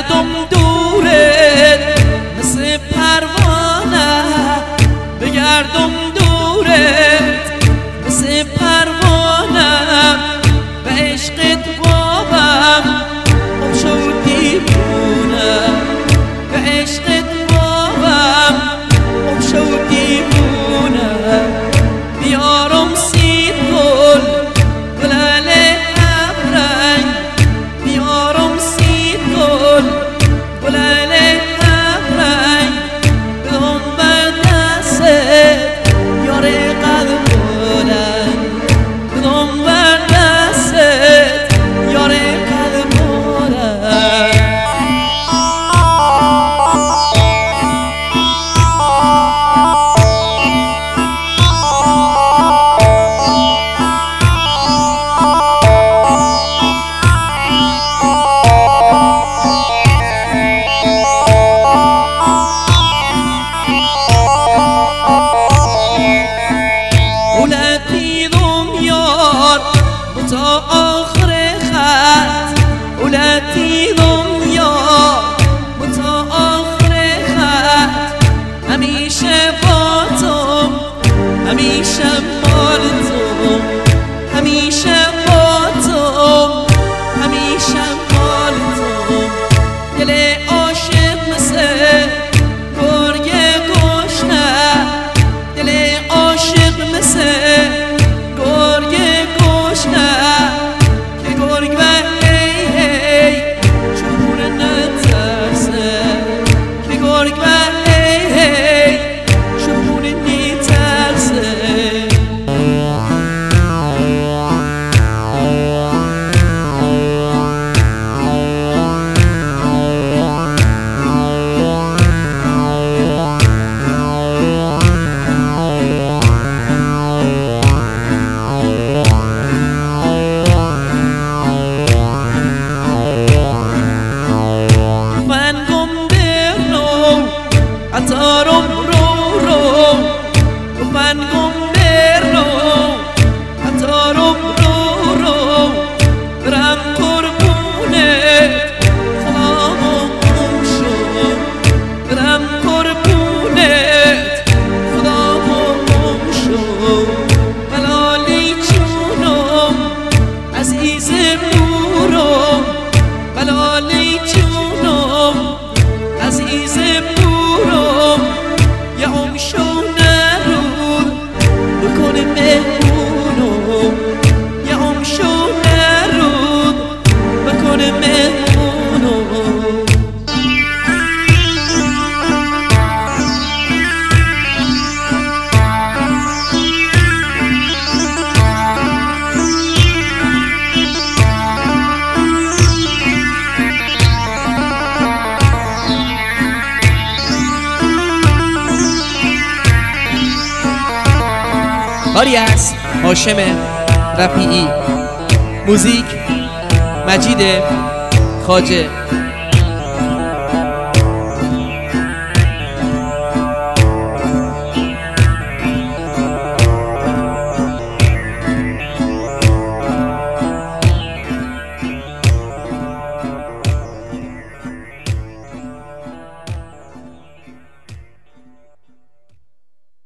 بگردم دورت مثل پروانه، بگردم دورت مثل پروانه، به عشقت بابم گم شد دیوونه، به عشقت بابم گم شد دیوونه. بیارم سید گل گلال ابرنگ، بیارم سید گل گلال ابرنگ، بدم بر دست یار قلب بلند، بدم بر دست یار قلب بلند. تا آخر خط ولتی دنیا تا آخر خط، همیشه با تو، همیشه مال تو، همیشه با تو، همیشه مال تو. دل عاشق مثل گرگ گشنه، دل عاشق مثل گرگ گشنه، که گرگ به هی هی چون نترسه، که گرگ به هی هی چون نترسه. اتارم رو رو و من گم رو، اتارم رو رو برم قربونت خدامو گم شد، برم قربونت خدامو گم شد. بلالی چونم عزیز بورم، بلالی چونم عزیز بورم، یا امشو نرود بکنه مهمونم، یا امشو نرود بکنه مهمونم. کاری از هاشم رفیعی، موزیک مجید خواجه.